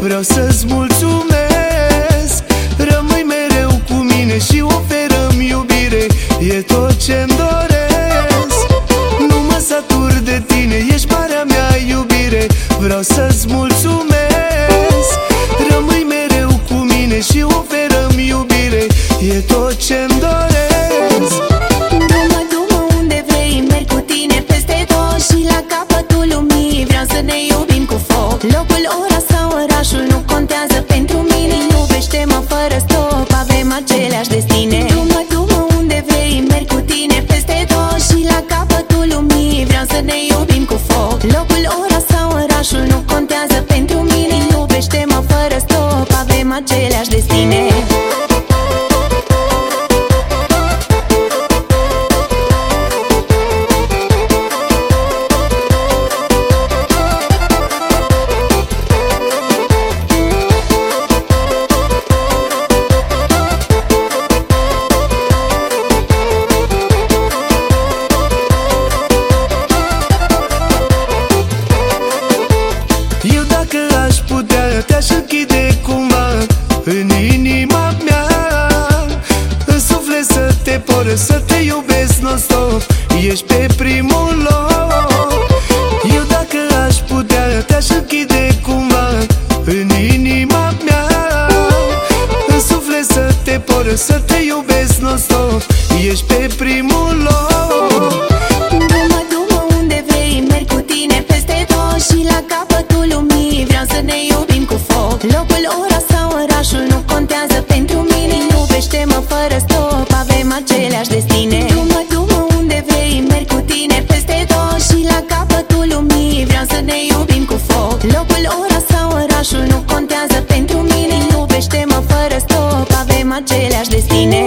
vreau să-ți mulțumesc. Rămâi mereu cu mine și oferă-mi iubire, e tot ce-mi doresc. Nu mă satur de tine, ești marea mea iubire, vreau să-ți mulțumesc. Rămâi mereu cu mine și oferă-mi iubire, e tot ce-mi doresc. Du-mă, du-mă unde vrei, merg cu tine peste tot. Și la capătul lumii vreau să ne iubim cu foc. Locul, ora sau orașul nu contează pentru mine. Iubește-mă fără stop, avem aceleași destine. Du-mă, du-mă unde vrei, merg cu tine peste tot. Și la capătul lumii vreau să ne iubim cu foc. Locul, ora sau orașul nu contează pentru mine. Iubește-mă fără stop, avem aceleași destine. Eu dacă aș putea, te-aș închide cumva în inima mea, în suflet să te poresc, să te iubesc non-stop, ești pe primul loc. Eu dacă aș putea, te-aș închide cumva în inima mea, în suflet să te poresc, să te iubesc non-stop, ești pe primul loc. Du-mă, du-mă unde vrei, merg cu tine peste tot. Și la capătul lumii vreau să ne iubim cu foc. Locul, ora sau orașul nu contează pentru mine. Iubește-mă fără stop, avem aceleași destine. Du-mă, du-mă unde vrei, merg cu tine peste tot. Și la capătul lumii vreau să ne iubim cu foc. Locul, ora sau orașul nu contează pentru mine. Iubește-mă fără stop, avem aceleași destine.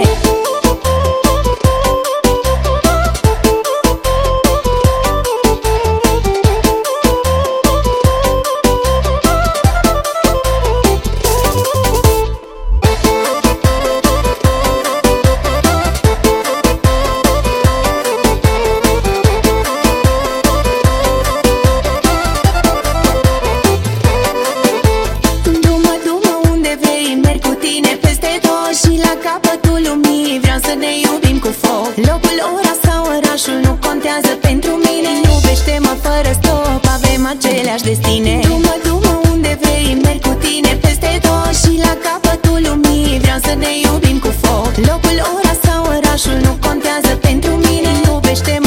Și la capătul lumii vreau să ne iubim cu foc. Locul, ora sau orașul nu contează pentru mine. Iubește-mă fără stop, avem aceleași destine. Du-mă, du-mă unde vrei, merg cu tine peste tot. Și la capătul lumii vreau să ne iubim cu foc. Locul, ora sau orașul nu contează pentru mine. Iubește-mă